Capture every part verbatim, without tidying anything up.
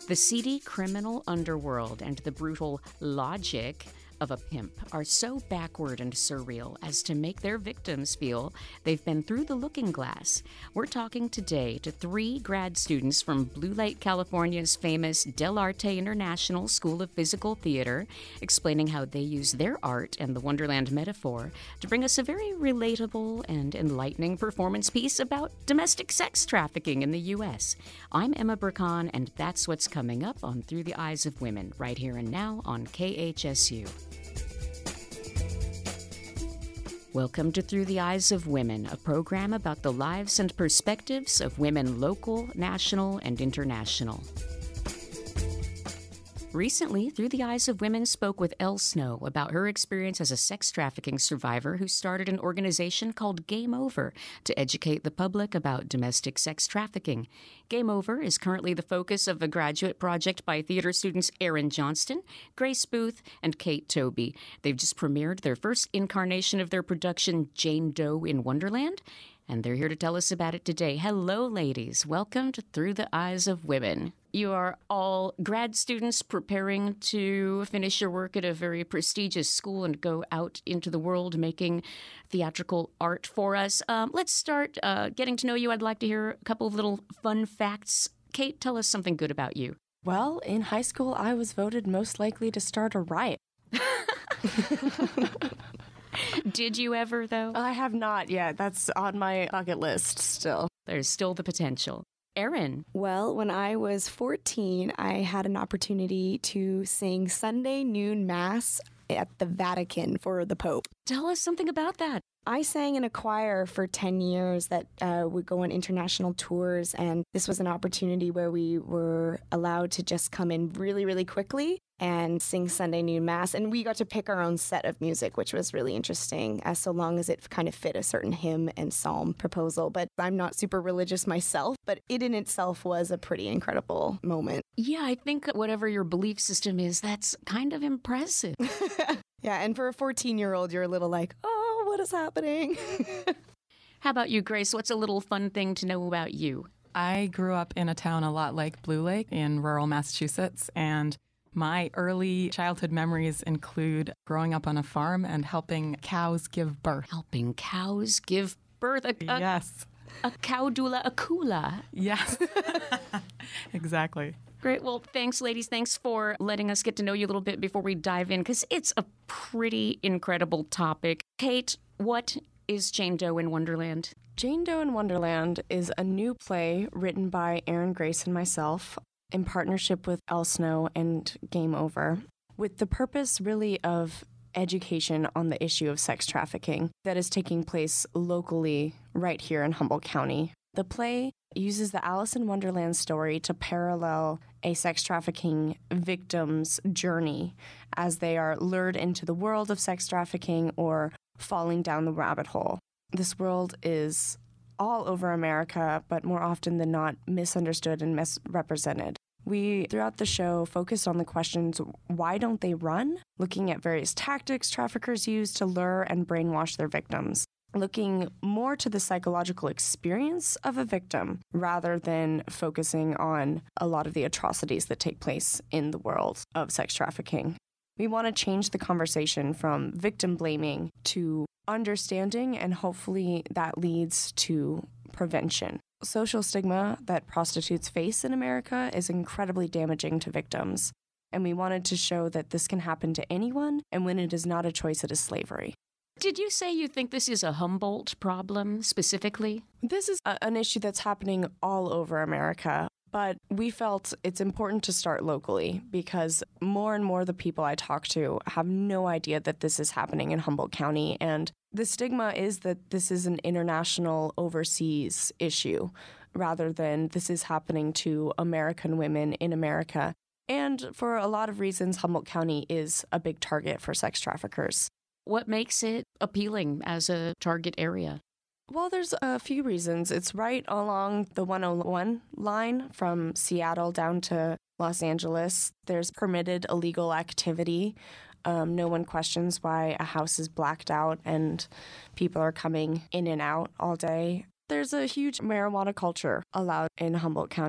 The seedy criminal underworld and the brutal logic of a pimp are so backward and surreal as to make their victims feel they've been through the looking glass. We're talking today to three grad students from Blue Lake, California's famous Del Arte International School of Physical Theater, explaining how they use their art and the Wonderland metaphor to bring us a very relatable and enlightening performance piece about domestic sex trafficking in the U S. I'm Emma Burkhan, and that's what's coming up on Through the Eyes of Women, right here and now on K H S U. Welcome to Through the Eyes of Women, a program about the lives and perspectives of women local, national, and international. Recently, Through the Eyes of Women spoke with Elle Snow about her experience as a sex trafficking survivor who started an organization called Game Over to educate the public about domestic sex trafficking. Game Over is currently the focus of a graduate project by theater students Erin Johnston, Grace Booth, and Kate Toby. They've just premiered their first incarnation of their production, Jane Doe in Wonderland, and they're here to tell us about it today. Hello, ladies. Welcome to Through the Eyes of Women. You are all grad students preparing to finish your work at a very prestigious school and go out into the world making theatrical art for us. Um, let's start uh, getting to know you. I'd like to hear a couple of little fun facts. Kate, tell us something good about you. Well, in high school, I was voted most likely to start a riot. Did you ever, though? I have not yet. That's on my bucket list still. There's still the potential. Erin. Well, when I was fourteen, I had an opportunity to sing Sunday noon mass at the Vatican for the Pope. Tell us something about that. I sang in a choir for ten years that uh, would go on international tours, and this was an opportunity where we were allowed to just come in really, really quickly and sing Sunday noon mass, and we got to pick our own set of music, which was really interesting, as so long as it kind of fit a certain hymn and psalm proposal. But I'm not super religious myself, but it in itself was a pretty incredible moment. Yeah, I think whatever your belief system is, that's kind of impressive. Yeah, and for a fourteen-year-old, you're a little like, oh, what is happening? How about you, Grace? What's a little fun thing to know about you? I grew up in a town a lot like Blue Lake in rural Massachusetts, and my early childhood memories include growing up on a farm and helping cows give birth. Helping cows give birth? A, a, yes. A cow doula, a kula. Yes. Exactly. Great. Well, thanks, ladies. Thanks for letting us get to know you a little bit before we dive in, because it's a pretty incredible topic. Kate, what is Jane Doe in Wonderland? Jane Doe in Wonderland is a new play written by Erin, Grace, and myself in partnership with Elle Snow and Game Over, with the purpose really of education on the issue of sex trafficking that is taking place locally right here in Humboldt County. The play uses the Alice in Wonderland story to parallel a sex trafficking victim's journey as they are lured into the world of sex trafficking or falling down the rabbit hole. This world is all over America, but more often than not, misunderstood and misrepresented. We, throughout the show, focused on the questions, why don't they run? Looking at various tactics traffickers use to lure and brainwash their victims. Looking more to the psychological experience of a victim rather than focusing on a lot of the atrocities that take place in the world of sex trafficking. We want to change the conversation from victim blaming to understanding, and hopefully that leads to prevention. Social stigma that prostitutes face in America is incredibly damaging to victims, and we wanted to show that this can happen to anyone, and when it is not a choice, it is slavery. Did you say you think this is a Humboldt problem specifically? This is a, an issue that's happening all over America. But we felt it's important to start locally because more and more the people I talk to have no idea that this is happening in Humboldt County. And the stigma is that this is an international overseas issue rather than this is happening to American women in America. And for a lot of reasons, Humboldt County is a big target for sex traffickers. What makes it appealing as a target area? Well, there's a few reasons. It's right along the one oh one line from Seattle down to Los Angeles. There's permitted illegal activity. Um, no one questions why a house is blacked out and people are coming in and out all day. There's a huge marijuana culture allowed in Humboldt County.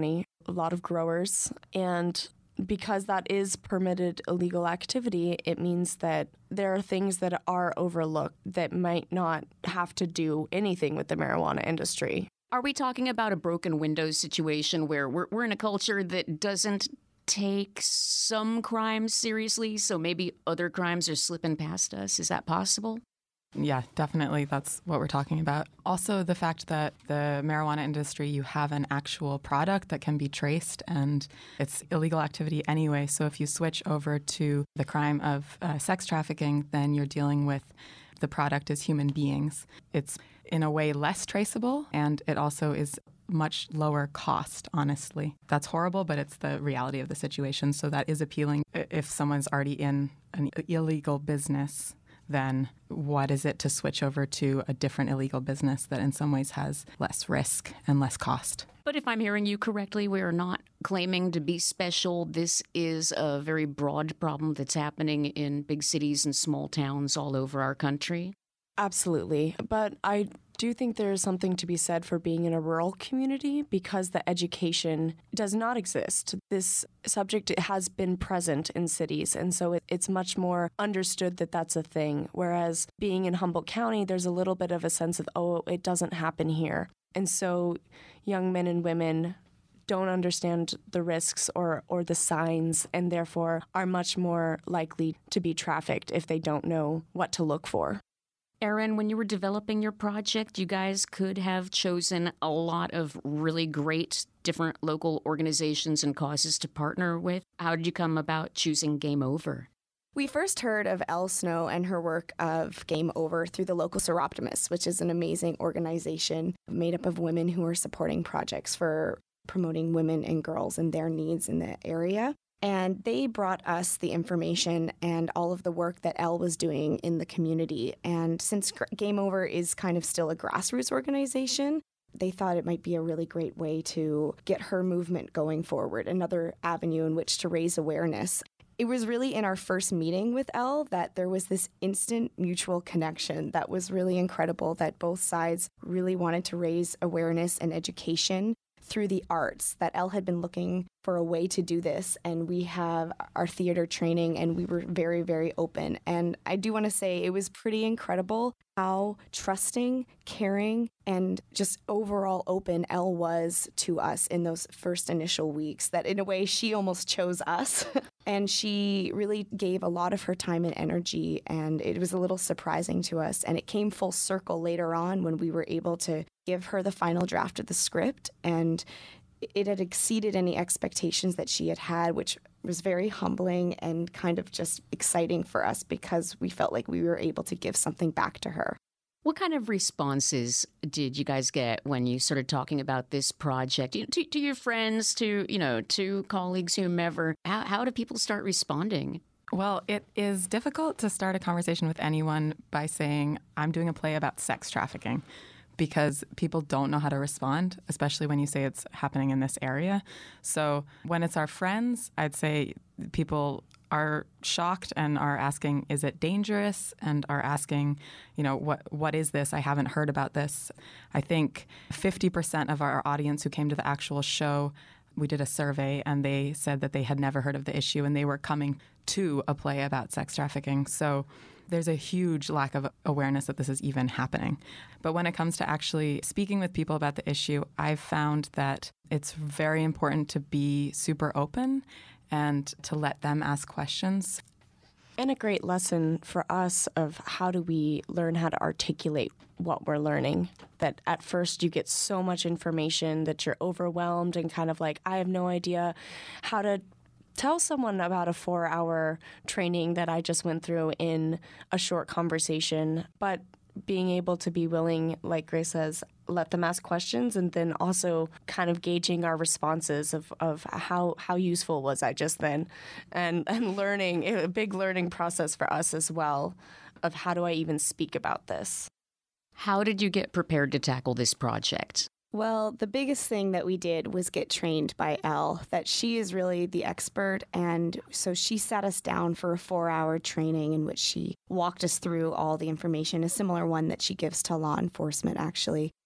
a lot of growers. And because that is permitted illegal activity, it means that there are things that are overlooked that might not have to do anything with the marijuana industry. Are we talking about a broken windows situation where we're, we're in a culture that doesn't take some crimes seriously, so maybe other crimes are slipping past us? Is that possible? Yeah, definitely. That's what we're talking about. Also, the fact that the marijuana industry, you have an actual product that can be traced, and it's illegal activity anyway. So if you switch over to the crime of uh, sex trafficking, then you're dealing with the product as human beings. It's in a way less traceable, and it also is much lower cost, honestly. That's horrible, but it's the reality of the situation. So that is appealing. If someone's already in an illegal business, then what is it to switch over to a different illegal business that in some ways has less risk and less cost? But if I'm hearing you correctly, we are not claiming to be special. This is a very broad problem that's happening in big cities and small towns all over our country. Absolutely. But I do think there is something to be said for being in a rural community because the education does not exist. This subject has been present in cities, and so it, it's much more understood that that's a thing. Whereas being in Humboldt County, there's a little bit of a sense of, oh, it doesn't happen here. And so young men and women don't understand the risks or, or the signs, and therefore are much more likely to be trafficked if they don't know what to look for. Erin, when you were developing your project, you guys could have chosen a lot of really great different local organizations and causes to partner with. How did you come about choosing Game Over? We first heard of Elle Snow and her work of Game Over through the local Soroptimist, which is an amazing organization made up of women who are supporting projects for promoting women and girls and their needs in the area. And they brought us the information and all of the work that Elle was doing in the community. And since Game Over is kind of still a grassroots organization, they thought it might be a really great way to get her movement going forward, another avenue in which to raise awareness. It was really in our first meeting with Elle that there was this instant mutual connection that was really incredible, that both sides really wanted to raise awareness and education through the arts, that Elle had been looking for a way to do this, and we have our theater training, and we were very, very open. And I do want to say it was pretty incredible how trusting, caring, and just overall open Elle was to us in those first initial weeks, that in a way she almost chose us. And she really gave a lot of her time and energy, and it was a little surprising to us. And it came full circle later on when we were able to give her the final draft of the script, and it had exceeded any expectations that she had had, which was very humbling and kind of just exciting for us because we felt like we were able to give something back to her. What kind of responses did you guys get when you started talking about this project? You know, to, to your friends, to, you know, to colleagues, whomever, how, how do people start responding? Well, it is difficult to start a conversation with anyone by saying, I'm doing a play about sex trafficking, because people don't know how to respond, especially when you say it's happening in this area. So when it's our friends, I'd say people are shocked and are asking, is it dangerous? And are asking, you know, what what is this? I haven't heard about this. I think fifty percent of our audience who came to the actual show, we did a survey, and they said that they had never heard of the issue, and they were coming to a play about sex trafficking. So there's a huge lack of awareness that this is even happening. But when it comes to actually speaking with people about the issue, I've found that it's very important to be super open and to let them ask questions. And a great lesson for us of how do we learn how to articulate what we're learning. That at first you get so much information that you're overwhelmed and kind of like, I have no idea how to tell someone about a four-hour training that I just went through in a short conversation. But being able to be willing, like Grace says, let them ask questions, and then also kind of gauging our responses of, of how, how useful was I just then, and, and learning, a big learning process for us as well of how do I even speak about this. How did you get prepared to tackle this project? Well, the biggest thing that we did was get trained by Elle, that she is really the expert. And so she sat us down for a four-hour training in which she walked us through all the information, a similar one that she gives to law enforcement, actually.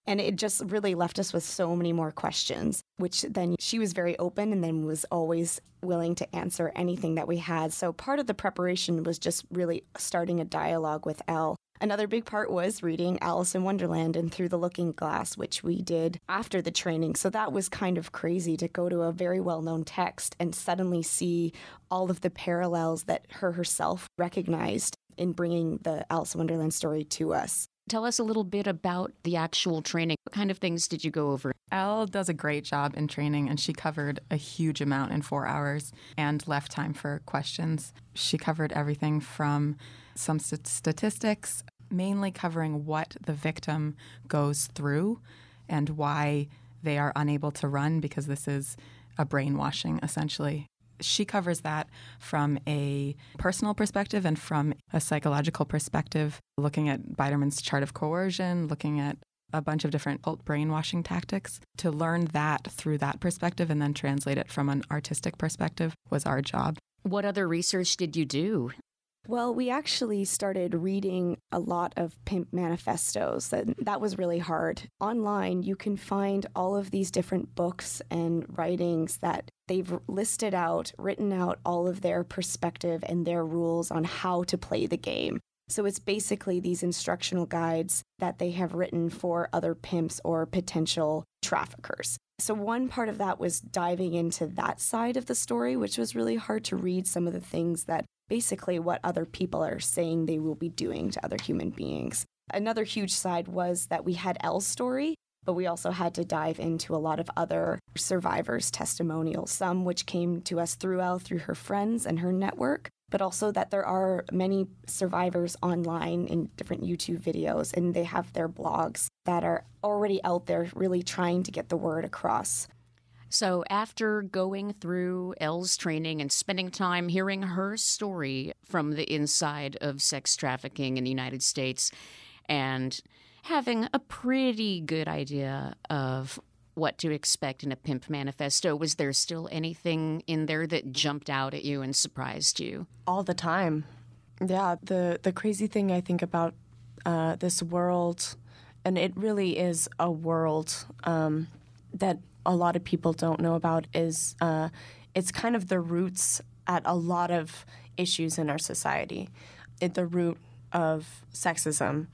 And it just really left us with so many more questions, which then she was very open and then was always willing to answer anything that we had. So part of the preparation was just really starting a dialogue with Elle. Another big part was reading Alice in Wonderland and Through the Looking Glass, which we did after the training. So that was kind of crazy to go to a very well-known text and suddenly see all of the parallels that her herself recognized in bringing the Alice in Wonderland story to us. Tell us a little bit about the actual training. What kind of things did you go over? Elle does a great job in training, and she covered a huge amount in four hours and left time for questions. She covered everything from some st- statistics, mainly covering what the victim goes through and why they are unable to run, because this is a brainwashing, essentially. She covers that from a personal perspective and from a psychological perspective, looking at Biderman's chart of coercion, looking at a bunch of different cult brainwashing tactics. To learn that through that perspective and then translate it from an artistic perspective was our job. What other research did you do? Well, we actually started reading a lot of pimp manifestos. That, that was really hard. Online, you can find all of these different books and writings that they've listed out, written out all of their perspective and their rules on how to play the game. So it's basically these instructional guides that they have written for other pimps or potential traffickers. So one part of that was diving into that side of the story, which was really hard to read some of the things that basically what other people are saying they will be doing to other human beings. Another huge side was that we had Elle's story, but we also had to dive into a lot of other survivors' testimonials, some which came to us through Elle, through her friends and her network, but also that there are many survivors online in different YouTube videos, and they have their blogs that are already out there really trying to get the word across. So after going through Elle's training and spending time hearing her story from the inside of sex trafficking in the United States and having a pretty good idea of what to expect in a pimp manifesto, was there still anything in there that jumped out at you and surprised you? All the time. Yeah, the, the crazy thing I think about uh, this world, and it really is a world um, that a lot of people don't know about, is uh, it's kind of the roots at a lot of issues in our society. At the root of sexism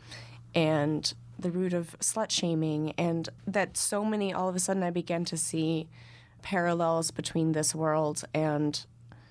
and the root of slut-shaming, and that so many, all of a sudden I began to see parallels between this world and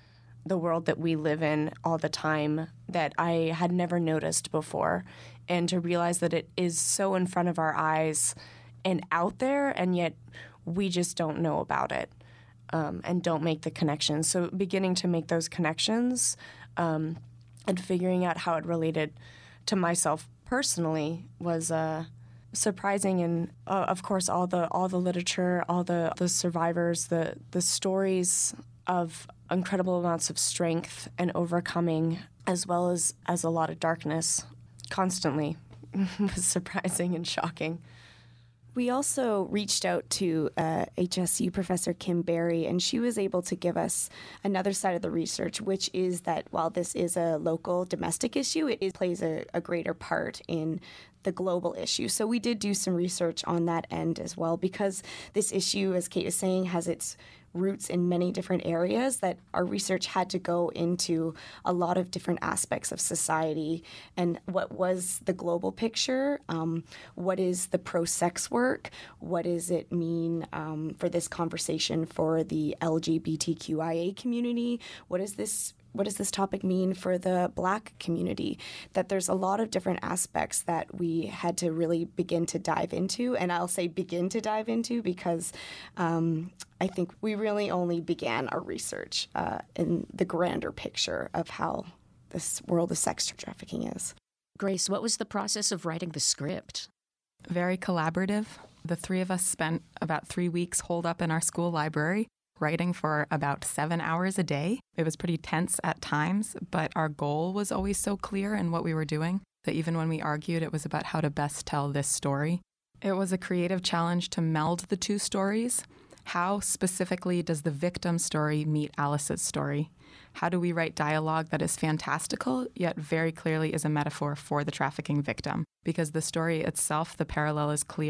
the world that we live in all the time that I had never noticed before, and to realize that it is so in front of our eyes and out there, and yet we just don't know about it um, and don't make the connections. So beginning to make those connections um, and figuring out how it related to myself personally was uh, surprising, and uh, of course all the all the literature, all the the survivors, the the stories of incredible amounts of strength and overcoming, as well as as a lot of darkness, constantly was surprising and shocking. We also reached out to uh, H S U professor Kim Berry, and she was able to give us another side of the research, which is that while this is a local domestic issue, it is, plays a, a greater part in the global issue. So we did do some research on that end as well, because this issue, as Kate was saying, has its roots in many different areas, that our research had to go into a lot of different aspects of society and what was the global picture, um, what is the pro-sex work, what does it mean um, for this conversation for the L G B T Q I A community, what is this What does this topic mean for the Black community? That there's a lot of different aspects that we had to really begin to dive into. And I'll say begin to dive into because um, I think we really only began our research uh, in the grander picture of how this world of sex trafficking is. Grace, what was the process of writing the script? Very collaborative. The three of us spent about three weeks holed up in our school library, writing for about seven hours a day. It was pretty tense at times, but our goal was always so clear in what we were doing that even when we argued, it was about how to best tell this story. It was a creative challenge to meld the two stories. How specifically does the victim story meet Alice's story? How do we write dialogue that is fantastical, yet very clearly is a metaphor for the trafficking victim? Because the story itself, the parallel is clear,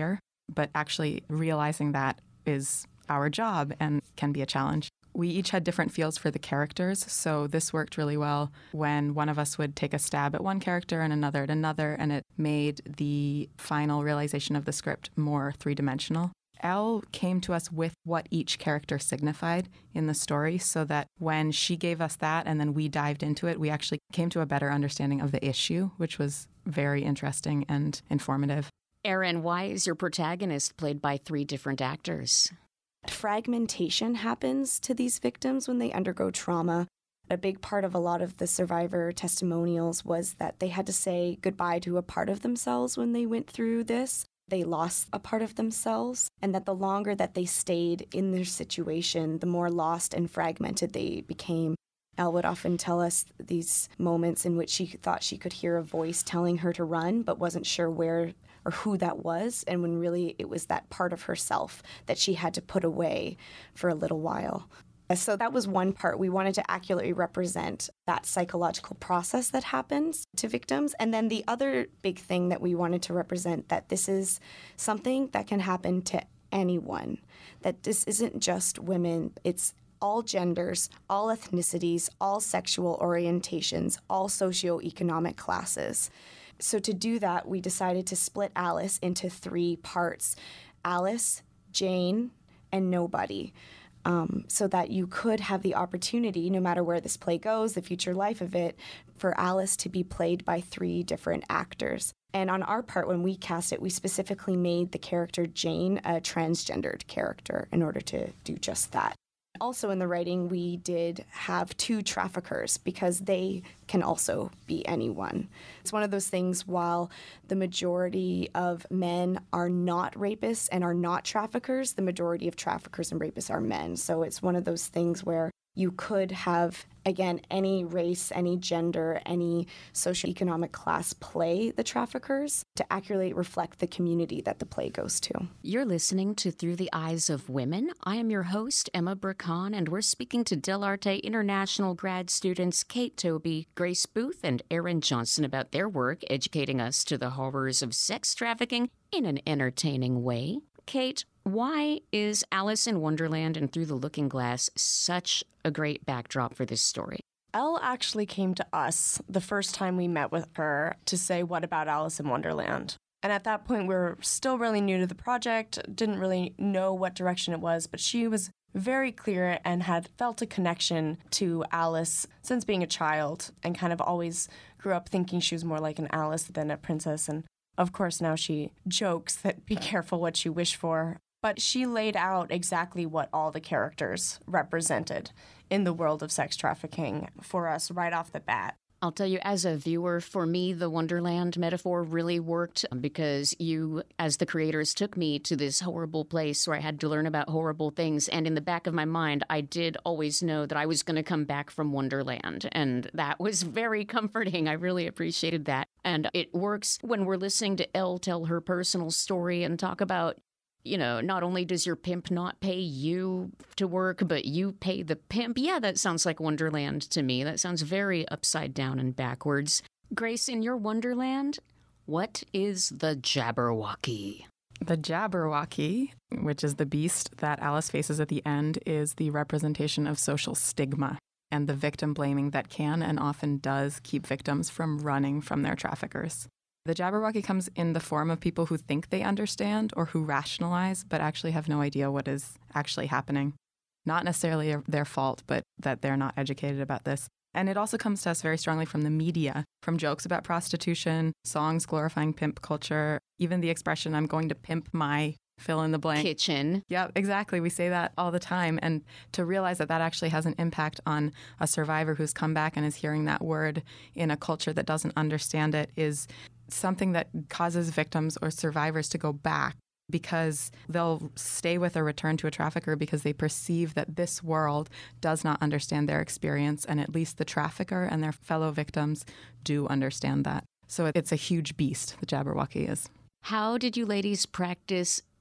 but actually realizing that is our job and can be a challenge. We each had different feels for the characters, so this worked really well when one of us would take a stab at one character and another at another, and it made the final realization of the script more three-dimensional. Elle came to us with what each character signified in the story so that when she gave us that and then we dived into it, we actually came to a better understanding of the issue, which was very interesting and informative. Erin, why is your protagonist played by three different actors? Fragmentation happens to these victims when they undergo trauma. A big part of a lot of the survivor testimonials was that they had to say goodbye to a part of themselves when they went through this. They lost a part of themselves, and that the longer that they stayed in their situation, the more lost and fragmented they became. Elle would often tell us these moments in which she thought she could hear a voice telling her to run, but wasn't sure where or who that was, and when really it was that part of herself that she had to put away for a little while. So that was one part. We wanted to accurately represent that psychological process that happens to victims. And then the other big thing that we wanted to represent, that this is something that can happen to anyone, that this isn't just women, it's all genders, all ethnicities, all sexual orientations, all socioeconomic classes. So to do that, we decided to split Alice into three parts: Alice, Jane, and Nobody. Um, so that you could have the opportunity, no matter where this play goes, the future life of it, for Alice to be played by three different actors. And on our part, when we cast it, we specifically made the character Jane a transgendered character in order to do just that. Also in the writing, we did have two traffickers because they can also be anyone. It's one of those things, while the majority of men are not rapists and are not traffickers, the majority of traffickers and rapists are men. So it's one of those things where you could have, again, any race, any gender, any socioeconomic class play the traffickers to accurately reflect the community that the play goes to. You're listening to Through the Eyes of Women. I am your host, Emma Burkhan, and we're speaking to Del Arte International grad students Kate Toby, Grace Booth, and Erin Johnson about their work educating us to the horrors of sex trafficking in an entertaining way. Kate, why is Alice in Wonderland and Through the Looking Glass such a great backdrop for this story? Elle actually came to us the first time we met with her to say, what about Alice in Wonderland? And at that point, we were still really new to the project, didn't really know what direction it was, but she was very clear and had felt a connection to Alice since being a child and kind of always grew up thinking she was more like an Alice than a princess. And of course, now she jokes that be careful what you wish for. But she laid out exactly what all the characters represented in the world of sex trafficking for us right off the bat. I'll tell you, as a viewer, for me, the Wonderland metaphor really worked because you, as the creators, took me to this horrible place where I had to learn about horrible things. And in the back of my mind, I did always know that I was going to come back from Wonderland. And that was very comforting. I really appreciated that. And it works when we're listening to Elle tell her personal story and talk about, you know, not only does your pimp not pay you to work, but you pay the pimp. Yeah, that sounds like Wonderland to me. That sounds very upside down and backwards. Grace, in your Wonderland, what is the Jabberwocky? The Jabberwocky, which is the beast that Alice faces at the end, is the representation of social stigma and the victim blaming that can and often does keep victims from running from their traffickers. The Jabberwocky comes in the form of people who think they understand or who rationalize, but actually have no idea what is actually happening. Not necessarily their fault, but that they're not educated about this. And it also comes to us very strongly from the media, from jokes about prostitution, songs glorifying pimp culture, even the expression, I'm going to pimp my fill in the blank. Kitchen. Yeah, exactly. We say that all the time. And to realize that that actually has an impact on a survivor who's come back and is hearing that word in a culture that doesn't understand it is something that causes victims or survivors to go back because they'll stay with or return to a trafficker because they perceive that this world does not understand their experience, and at least the trafficker and their fellow victims do understand that. So it's a huge beast, the Jabberwocky is. How did you ladies practice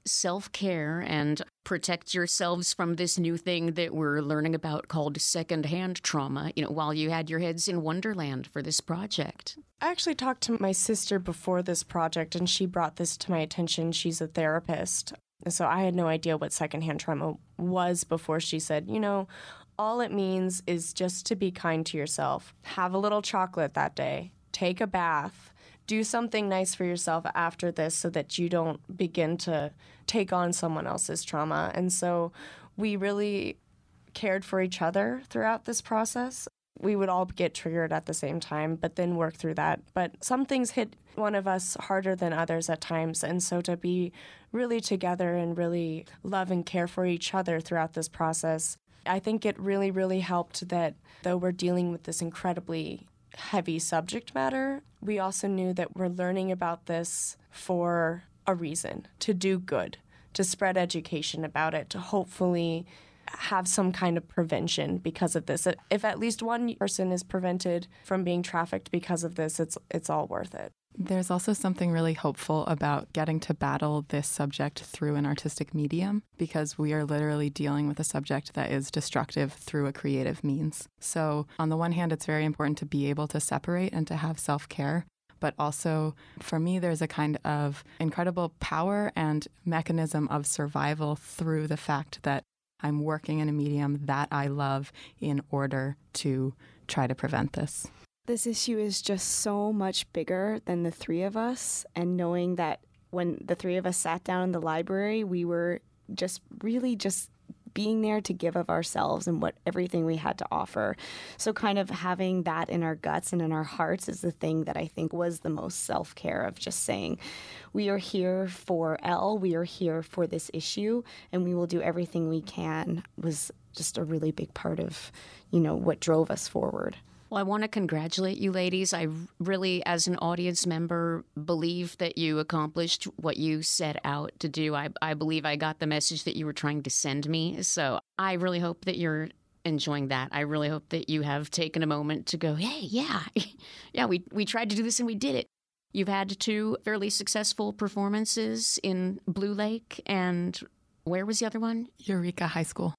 self-care and protect yourselves from this new thing that we're learning about called secondhand trauma, you know, while you had your heads in Wonderland for this project? I actually talked to my sister before this project, and she brought this to my attention. She's a therapist. So I had no idea what secondhand trauma was before she said, you know, all it means is just to be kind to yourself. Have a little chocolate that day. Take a bath. Do something nice for yourself after this so that you don't begin to take on someone else's trauma. And so we really cared for each other throughout this process. We would all get triggered at the same time, but then work through that. But some things hit one of us harder than others at times. And so to be really together and really love and care for each other throughout this process, I think it really, really helped that though we're dealing with this incredibly heavy subject matter, we also knew that we're learning about this for a reason, to do good, to spread education about it, to hopefully have some kind of prevention because of this. If at least one person is prevented from being trafficked because of this, it's it's all worth it. There's also something really hopeful about getting to battle this subject through an artistic medium, because we are literally dealing with a subject that is destructive through a creative means. So on the one hand, it's very important to be able to separate and to have self-care. But also, for me, there's a kind of incredible power and mechanism of survival through the fact that I'm working in a medium that I love in order to try to prevent this. This issue is just so much bigger than the three of us, and knowing that when the three of us sat down in the library, we were just really just being there to give of ourselves and what everything we had to offer. So kind of having that in our guts and in our hearts is the thing that I think was the most self-care, of just saying, we are here for Elle, we are here for this issue, and we will do everything we can, was just a really big part of, you know, what drove us forward. Well, I want to congratulate you ladies. I really, as an audience member, believe that you accomplished what you set out to do. I, I believe I got the message that you were trying to send me. So I really hope that you're enjoying that. I really hope that you have taken a moment to go, hey, yeah, yeah, we, we tried to do this and we did it. You've had two fairly successful performances in Blue Lake, and where was the other one? Eureka High School.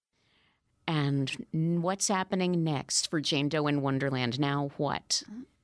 And what's happening next for Jane Doe in Wonderland? Now what?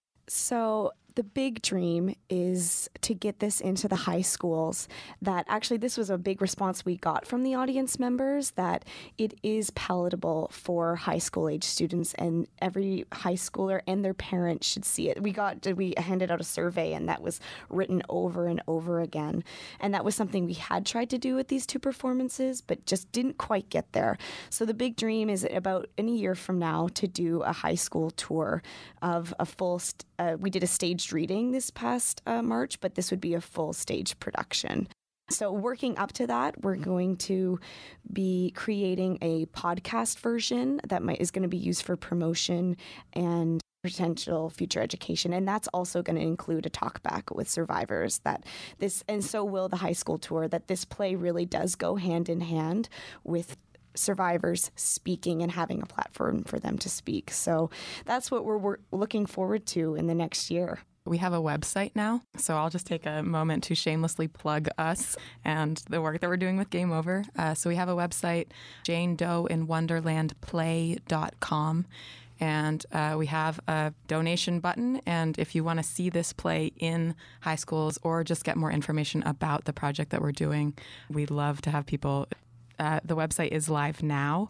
So the big dream is to get this into the high schools. That actually, this was a big response we got from the audience members, that it is palatable for high school age students, and every high schooler and their parents should see it. We got, we handed out a survey, and that was written over and over again. And that was something we had tried to do with these two performances, but just didn't quite get there. So the big dream is about in a year from now to do a high school tour of a full, st- uh, we did a stage reading this past uh, March, but this would be a full stage production. So working up to that, we're going to be creating a podcast version that might, is going to be used for promotion and potential future education. And that's also going to include a talk back with survivors, that this, and so will the high school tour, that this play really does go hand in hand with survivors speaking and having a platform for them to speak. So that's what we're, we're looking forward to in the next year. We have a website now, so I'll just take a moment to shamelessly plug us and the work that we're doing with Game Over. Uh, so we have a website, jane doe in wonderland play dot com, and uh, we have a donation button. And if you want to see this play in high schools or just get more information about the project that we're doing, we'd love to have people. Uh, the website is live now,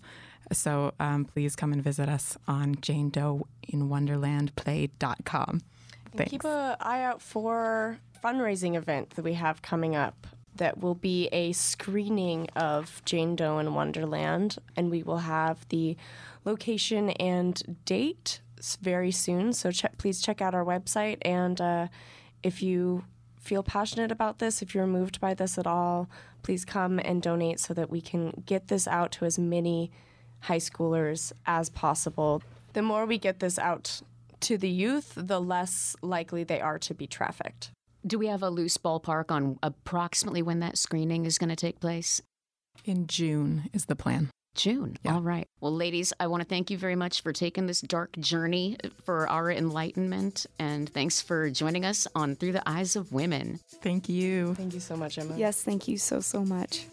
so um, please come and visit us on jane doe in wonderland play dot com. Thanks. Keep an eye out for a fundraising event that we have coming up that will be a screening of Jane Doe in Wonderland, and we will have the location and date very soon. So check, please check out our website, and uh, if you feel passionate about this, if you're moved by this at all, please come and donate so that we can get this out to as many high schoolers as possible. The more we get this out to the youth, the less likely they are to be trafficked. Do we have a loose ballpark on approximately when that screening is going to take place? In June is the plan. June. Yeah. All right. Well, ladies, I want to thank you very much for taking this dark journey for our enlightenment. And thanks for joining us on Through the Eyes of Women. Thank you. Thank you so much, Emma. Yes, thank you so, so much.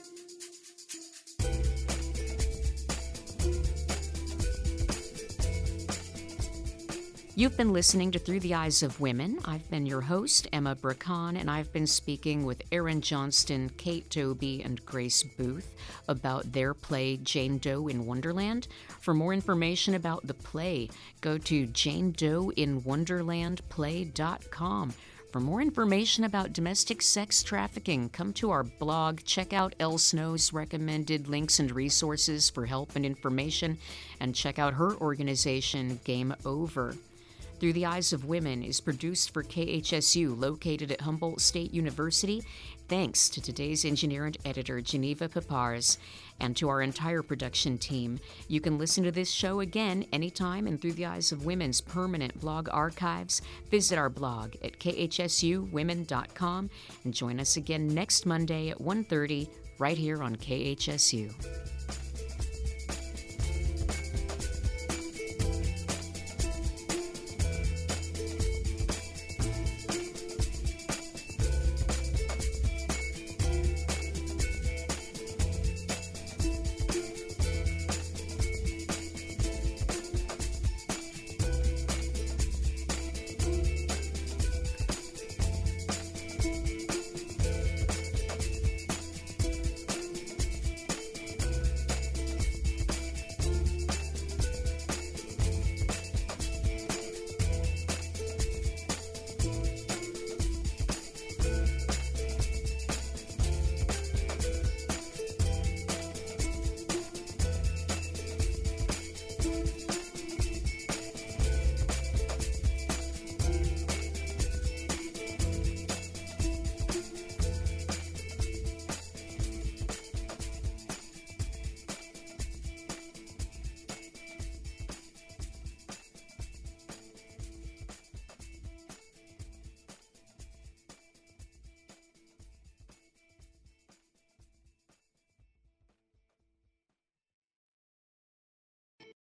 You've been listening to Through the Eyes of Women. I've been your host, Emma Bracon, and I've been speaking with Erin Johnston, Kate Doby, and Grace Booth about their play Jane Doe in Wonderland. For more information about the play, go to jane doe in wonderland play dot com. For more information about domestic sex trafficking, come to our blog, check out Elle Snow's recommended links and resources for help and information, and check out her organization, Game Over. Through the Eyes of Women is produced for K H S U, located at Humboldt State University. Thanks to today's engineer and editor, Geneva Papars, and to our entire production team. You can listen to this show again anytime in Through the Eyes of Women's permanent blog archives. Visit our blog at k h s u women dot com and join us again next Monday at one thirty right here on K H S U.